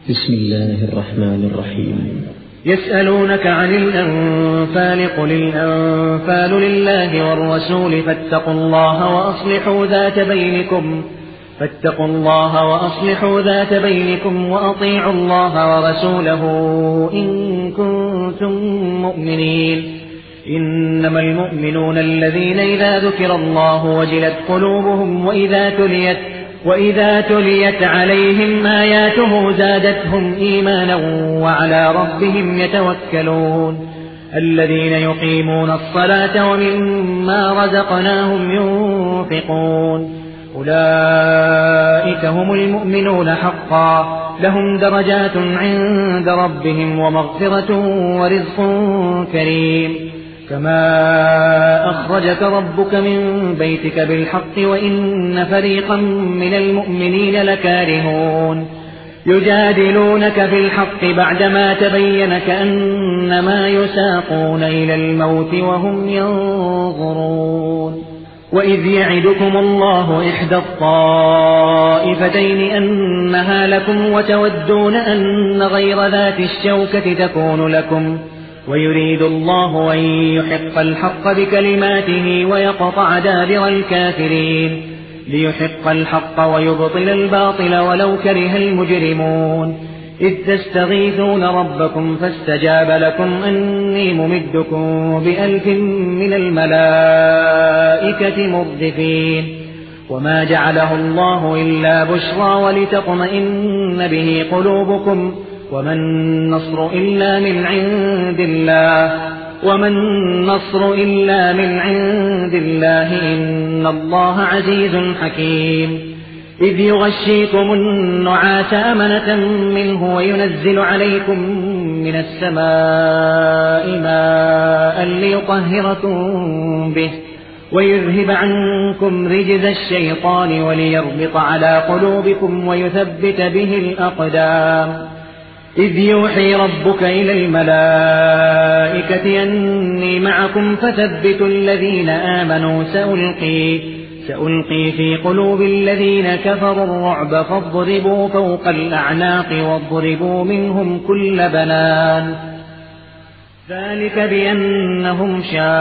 بسم الله الرحمن الرحيم. يسألونك عن الأنفال قل الأنفال لله والرسول فاتقوا الله وأصلحوا ذات بينكم وأطيعوا الله ورسوله إن كنتم مؤمنين. إنما المؤمنون الذين إذا ذكر الله وجلت قلوبهم وإذا تليت عليهم آياته زادتهم إيمانا وعلى ربهم يتوكلون. الذين يقيمون الصلاة ومما رزقناهم ينفقون أولئك هم المؤمنون حقا لهم درجات عند ربهم ومغفرة ورزق كريم. كما أخرجك ربك من بيتك بالحق وإن فريقا من المؤمنين لكارهون يجادلونك في الحق بعدما تبين كأنما يساقون إلى الموت وهم ينظرون. وإذ يعدكم الله إحدى الطائفتين أنها لكم وتودون أن غير ذات الشوكة تكون لكم ويريد الله أن يحق الحق بكلماته ويقطع دابر الكافرين ليحق الحق ويبطل الباطل ولو كره المجرمون. إذ تستغيثون ربكم فاستجاب لكم أني ممدكم ب1000 من الملائكة مردفين. وما جعله الله إلا بشرى ولتطمئن به قلوبكم وما النصر إلا من عند الله إن الله عزيز حكيم. إذ يغشيكم النعاس أمنة منه وينزل عليكم من السماء ماء ليطهركم به ويذهب عنكم رجز الشيطان وليربط على قلوبكم ويثبت به الأقدام. إذ يوحي ربك إلى الملائكة أني معكم فثبتوا الذين آمنوا سألقي في قلوب الذين كفروا الرعب فاضربوا فوق الأعناق واضربوا منهم كل بنان. ذلك بأنهم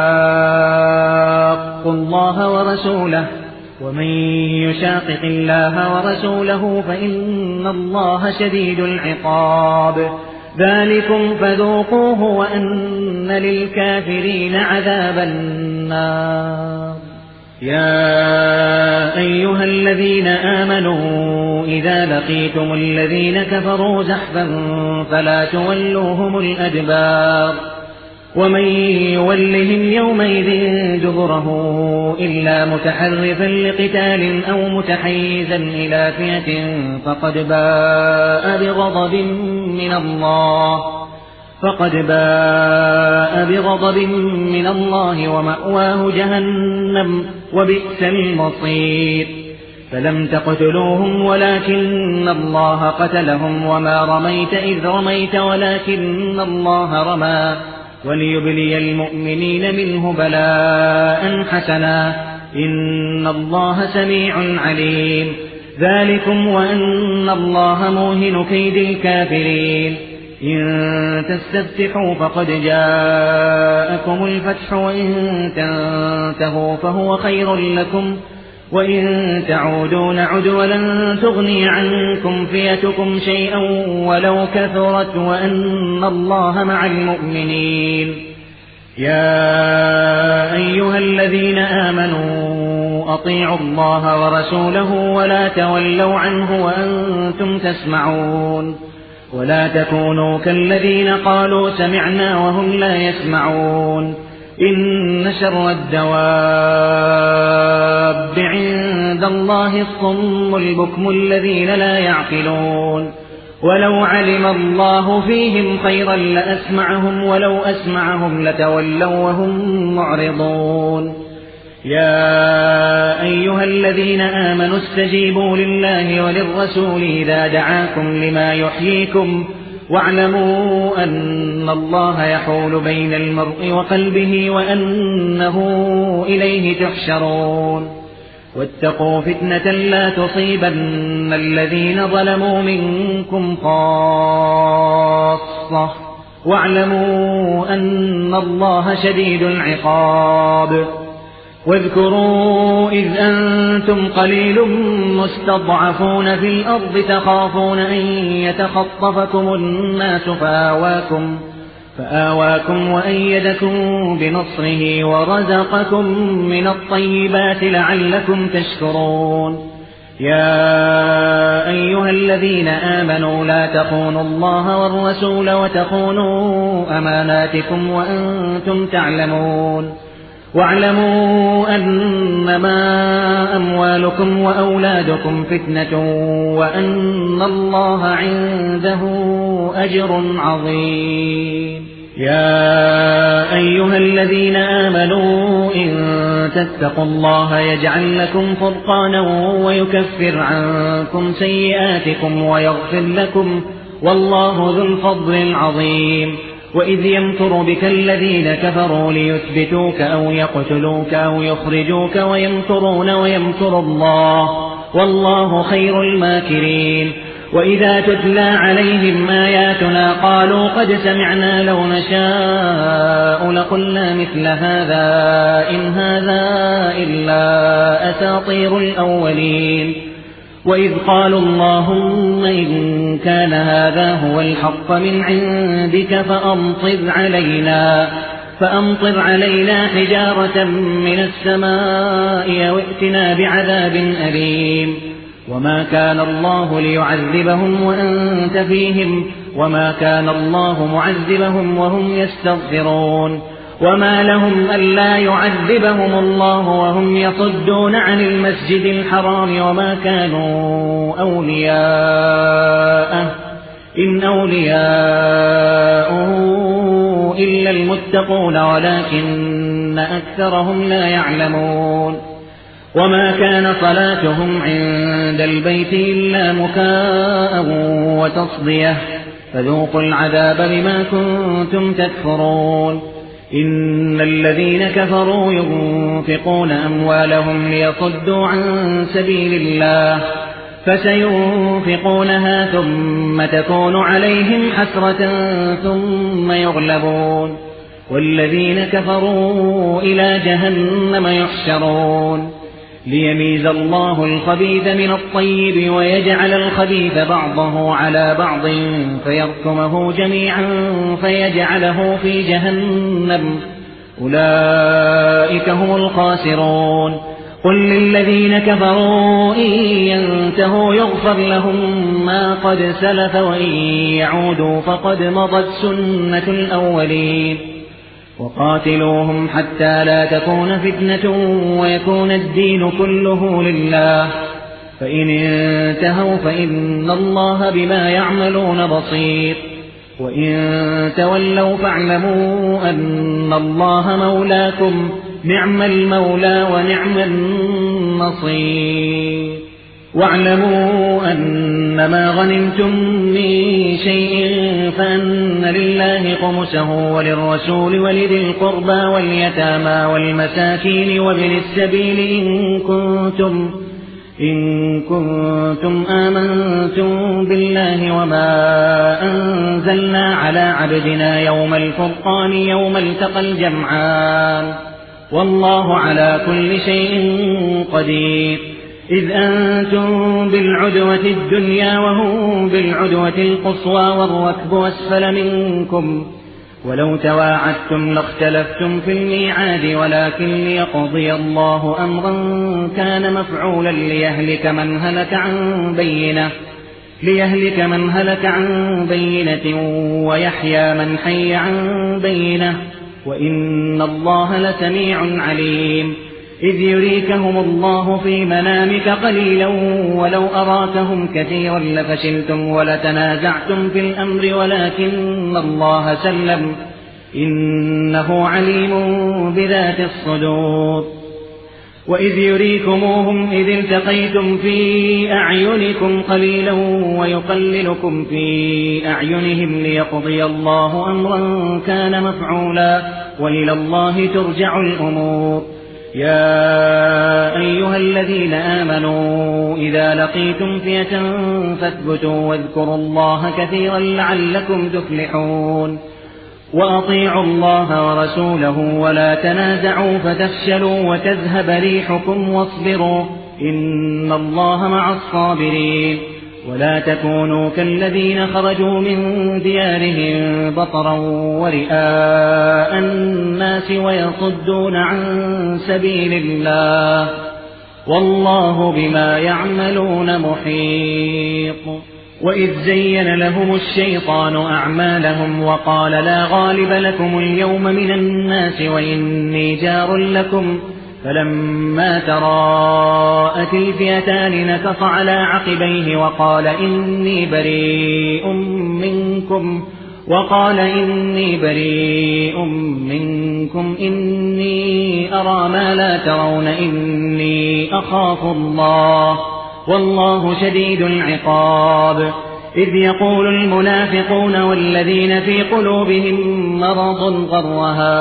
شاقوا الله ورسوله ومن يشاقق الله ورسوله فإن الله شديد العقاب. ذلكم فذوقوه وأن للكافرين عذاب النار. يا أيها الذين آمنوا إذا لقيتم الذين كفروا زحفا فلا تولوهم الأدبار ومن يولهم يومئذ دبره إلا متحرفا لقتال أو متحيزا إلى فئة فقد باء بغضب من الله ومأواه جهنم وبئس المصير. فلم تقتلوهم ولكن الله قتلهم وما رميت إذ رميت ولكن الله رمى وليبلي المؤمنين منه بلاء حسنا إن الله سميع عليم. ذلكم وأن الله موهن كيد الكافرين. إن تستفتحوا فقد جاءكم الفتح وإن تنتهوا فهو خير لكم وإن تعودوا نعد ولن تغني عنكم فئتكم شيئا ولو كثرت وأن الله مع المؤمنين. يا أيها الذين آمنوا أطيعوا الله ورسوله ولا تولوا عنه وأنتم تسمعون ولا تكونوا كالذين قالوا سمعنا وهم لا يسمعون. إن شر الدواب عند الله الصم البكم الذين لا يعقلون. ولو علم الله فيهم خيرا لأسمعهم ولو أسمعهم لتولوا وهم معرضون. يا أيها الذين آمنوا استجيبوا لله وللرسول إذا دعاكم لما يحييكم واعلموا أن الله يحول بين المرء وقلبه وأنه إليه تحشرون. واتقوا فتنة لا تصيبن الذين ظلموا منكم خاصة واعلموا أن الله شديد العقاب. واذكروا إذ أنتم قليل مستضعفون في الأرض تخافون أن يتخطفكم الناس فآواكم وأيدكم بنصره ورزقكم من الطيبات لعلكم تشكرون. يا أيها الذين آمنوا لا تخونوا الله والرسول وتخونوا أماناتكم وأنتم تعلمون. واعلموا أنما أموالكم وأولادكم فتنة وأن الله عنده أجر عظيم. يا أيها الذين آمنوا إن تتقوا الله يجعل لكم فرقانا ويكفر عنكم سيئاتكم ويغفر لكم والله ذو الفضل العظيم. وإذ يمكر بك الذين كفروا ليثبتوك أو يقتلوك أو يخرجوك ويمكرون ويمكر الله والله خير الماكرين. وإذا تتلى عليهم آياتنا قالوا قد سمعنا لو نشاء لقلنا مثل هذا إن هذا إلا أساطير الأولين. وإذ قالوا اللهم إن كان هذا هو الحق من عندك فأمطر علينا حجارة من السماء أو ائتنا بعذاب أليم. وما كان الله ليعذبهم وأنت فيهم وما كان الله معذبهم وهم يستغفرون. وما لهم ألا يعذبهم الله وهم يصدون عن المسجد الحرام وما كانوا أولياءه إن أولياءه إلا المتقون ولكن أكثرهم لا يعلمون. وما كان صلاتهم عند البيت إلا مكاء وتصدية فذوقوا العذاب بما كنتم تكفرون. إن الذين كفروا ينفقون أموالهم ليصدوا عن سبيل الله فسينفقونها ثم تكون عليهم حسرة ثم يغلبون والذين كفروا إلى جهنم يحشرون. ليميز الله الخبيث من الطيب ويجعل الخبيث بعضه على بعض فيركمه جميعا فيجعله في جهنم أولئك هم الخاسرون. قل للذين كفروا إن ينتهوا يغفر لهم ما قد سلف وإن يعودوا فقد مضت سنة الأولين. وقاتلوهم حتى لا تكون فتنة ويكون الدين كله لله فإن انتهوا فإن الله بما يعملون بصير. وإن تولوا فاعلموا أن الله مولاكم نعم المولى ونعم النصير. واعلموا أنما غنمتم من شيء فأن لله خمسه وللرسول ولذي القربى واليتامى والمساكين وابن السبيل إن كنتم آمنتم بالله وما أنزلنا على عبدنا يوم الفرقان يوم التقى الجمعان والله على كل شيء قدير. إذ أنتم بالعدوة الدنيا وهم بالعدوة القصوى والركب أسفل منكم ولو تواعدتم لاختلفتم في الميعاد ولكن ليقضي الله أمرا كان مفعولا ليهلك من هلك عن بينة ويحيى من حي عن بينة وإن الله لسميع عليم. إذ يريكهم الله في منامك قليلا ولو أراكهم كثيرا لفشلتم ولتنازعتم في الأمر ولكن الله سلم إنه عليم بذات الصدور. وإذ يريكموهم إذ التقيتم في أعينكم قليلا ويقللكم في أعينهم ليقضي الله أمرا كان مفعولا وإلى الله ترجع الأمور. يا أيها الذين آمنوا إذا لقيتم فئة فاثبتوا واذكروا الله كثيرا لعلكم تفلحون وأطيعوا الله ورسوله ولا تنازعوا فتفشلوا وتذهب ريحكم واصبروا إن الله مع الصابرين ولا تكونوا كالذين خرجوا من ديارهم بطرا ورئاء الناس ويصدون عن سبيل الله والله بما يعملون محيط وإذ زين لهم الشيطان أعمالهم وقال لا غالب لكم اليوم من الناس وإني جار لكم فلما تراءت الفئتان نكص على عقبيه وقال إني بريء منكم إني أرى ما لا ترون إني أخاف الله والله شديد العقاب إذ يقول المنافقون والذين في قلوبهم مرض غر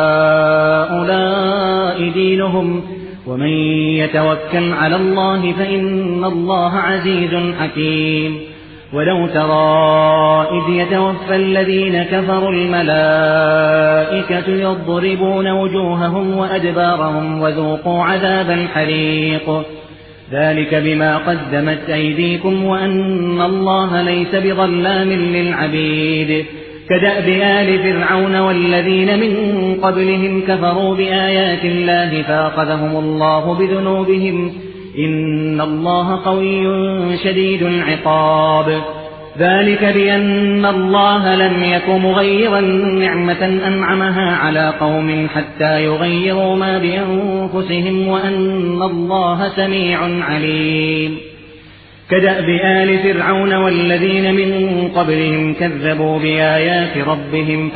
هؤلاء دينهم ومن يتوكل على الله فإن الله عزيز حكيم ولو ترى إذ يتوفى الذين كفروا الملائكة يضربون وجوههم وأدبارهم وذوقوا عذاب الحريق ذلك بما قدمت أيديكم وأن الله ليس بظلام للعبيد كدأب آل فرعون والذين من قبلهم كفروا بآيات الله فأخذهم الله بذنوبهم إن الله قوي شديد العقاب ذلك بأن الله لم يك مغيرا نعمة أنعمها على قوم حتى يغيروا ما بأنفسهم وأن الله سميع عليم كدأب آل فرعون والذين من قبلهم كذبوا بآيات ربهم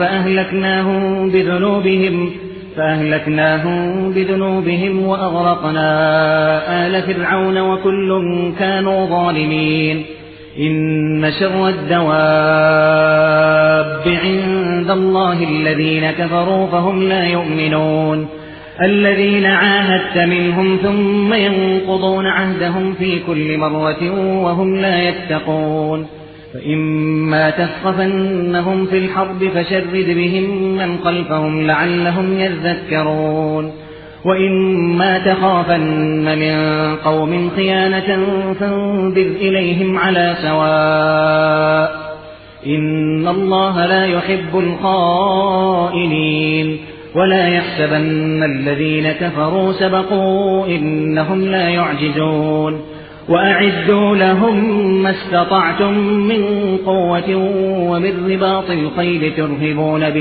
فأهلكناهم بذنوبهم وأغرقنا آل فرعون وكل كانوا ظالمين إن شر الدواب عند الله الذين كفروا فهم لا يؤمنون الذين عاهدت منهم ثم ينقضون عهدهم في كل مرة وهم لا يتقون فإما تثقفنهم في الحرب فشرد بهم من خلفهم لعلهم يذكرون وإما تخافن من قوم خيانة فانبذ إليهم على سواء إن الله لا يحب الخائنين ولا يحسبن الذين كفروا سبقوا إنهم لا يعجزون وأعدوا لهم ما استطعتم من قوة ومن رباط الخيل ترهبون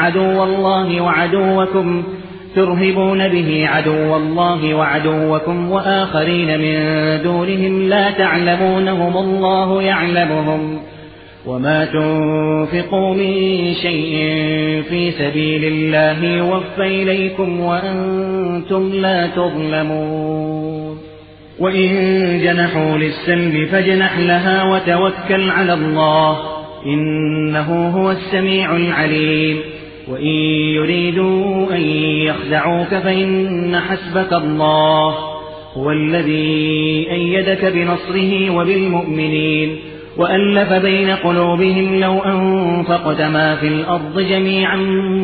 به عدو الله وعدوكم وآخرين من دونهم لا تعلمونهم الله يعلمهم وما تنفقوا من شيء في سبيل الله يوفى إليكم وأنتم لا تظلمون وإن جنحوا للسلم فاجنح لها وتوكل على الله إنه هو السميع العليم وإن يريدوا أن يخدعوك فإن حسبك الله هو الذي أيدك بنصره وبالمؤمنين وألف بين قلوبهم لو أنفقت ما في الأرض جميعا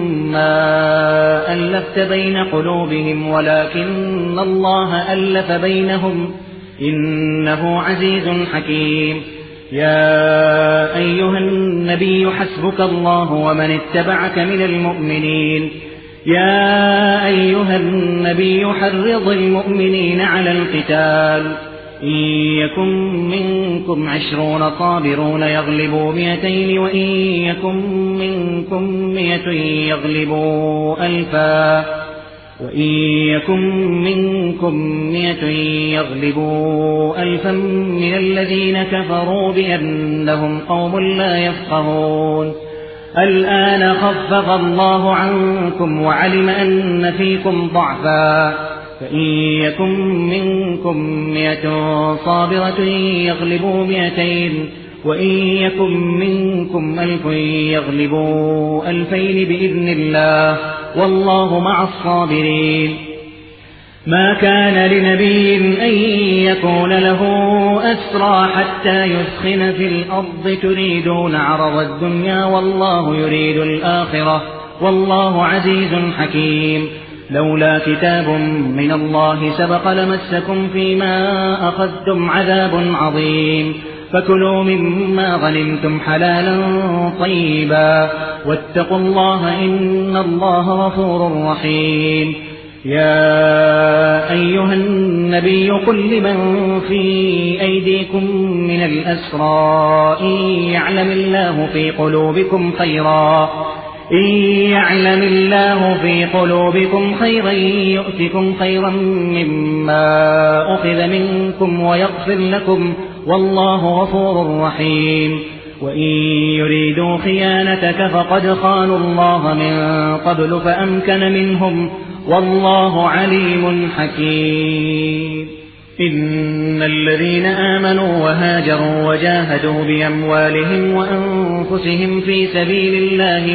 ما ألفت بين قلوبهم ولكن الله ألف بينهم إنه عزيز حكيم يا أيها النبي حسبك الله ومن اتبعك من المؤمنين يا أيها النبي حرض المؤمنين على القتال إن يكن منكم 20 صابرون يغلبوا 200 وإن يكن منكم 100 يغلبوا 1000 وإن يكن منكم 100 يغلبوا 1000 من الذين كفروا بأنهم قوم لا يفقهون الآن خفف الله عنكم وعلم أن فيكم ضعفا فإن يكن منكم 100 صابرة يغلبوا 200 وإن يكن منكم 1000 يغلبوا 2000 بإذن الله والله مع الصابرين ما كان لنبي أن يكون له أسرى حتى يثخن في الأرض تريدون عرض الدنيا والله يريد الآخرة والله عزيز حكيم لولا كتاب من الله سبق لمسكم فيما أخذتم عذاب عظيم فكلوا مما غنمتم حلالا طيبا واتقوا الله إن الله غفور رحيم يا أيها النبي قل لمن في أيديكم من الأسرى إن يعلم الله في قلوبكم خيرا يؤتكم خيرا مما أخذ منكم ويغفر لكم والله غفور رحيم وإن يريدوا خيانتك فقد خانوا الله من قبل فأمكن منهم والله عليم حكيم إن الذين آمنوا وهاجروا وجاهدوا بأموالهم وأنفسهم في سبيل الله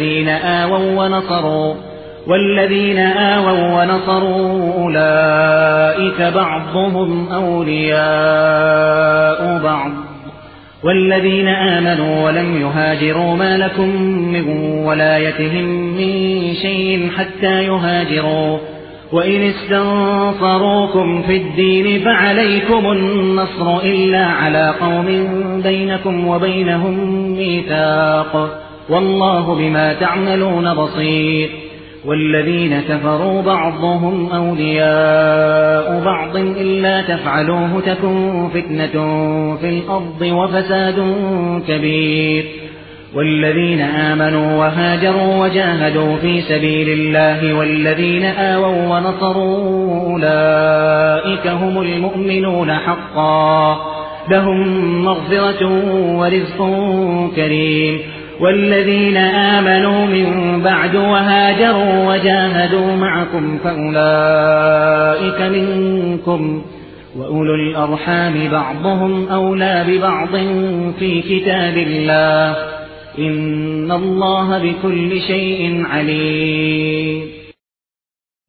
والذين آووا ونصروا أولئك بعضهم أولياء بعض والذين آمنوا ولم يهاجروا ما لكم من ولايتهم من شيء حتى يهاجروا وإن استنصروكم في الدين فعليكم النصر إلا على قوم بينكم وبينهم ميثاق والله بما تعملون بصير والذين كفروا بعضهم أولياء بعض إلا تفعلوه تكن فتنة في الأرض وفساد كبير والذين آمنوا وهاجروا وجاهدوا في سبيل الله والذين آووا ونصروا أولئك هم المؤمنون حقا لهم مغفرة ورزق كريم والذين آمنوا من بعد وهاجروا وجاهدوا معكم فأولئك منكم وأولو الأرحام بعضهم أولى ببعض في كتاب الله إن الله بكل شيء عليم